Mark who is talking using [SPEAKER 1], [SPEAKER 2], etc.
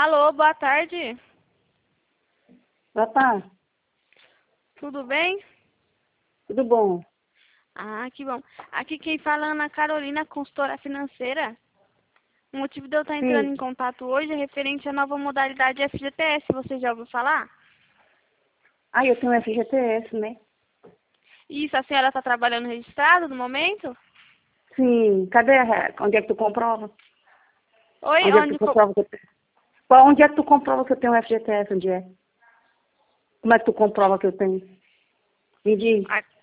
[SPEAKER 1] Alô, boa tarde.
[SPEAKER 2] Boa tarde,
[SPEAKER 1] Tudo bem?
[SPEAKER 2] tudo bom?
[SPEAKER 1] Ah, que bom. Aqui quem fala é Ana Carolina, consultora financeira. O motivo de eu estar entrando
[SPEAKER 2] Sim.
[SPEAKER 1] em contato hoje é referente à nova modalidade FGTS. Você já ouviu falar?
[SPEAKER 2] Ah, eu tenho FGTS, né?
[SPEAKER 1] Isso, a senhora está trabalhando registrado no momento?
[SPEAKER 2] Sim, cadê onde é que tu comprova?
[SPEAKER 1] Oi,
[SPEAKER 2] Onde é que tu comprova que eu tenho? Onde é que tu comprova que eu tenho FGTS? Onde é? Como é que tu comprova que eu tenho? Me diz.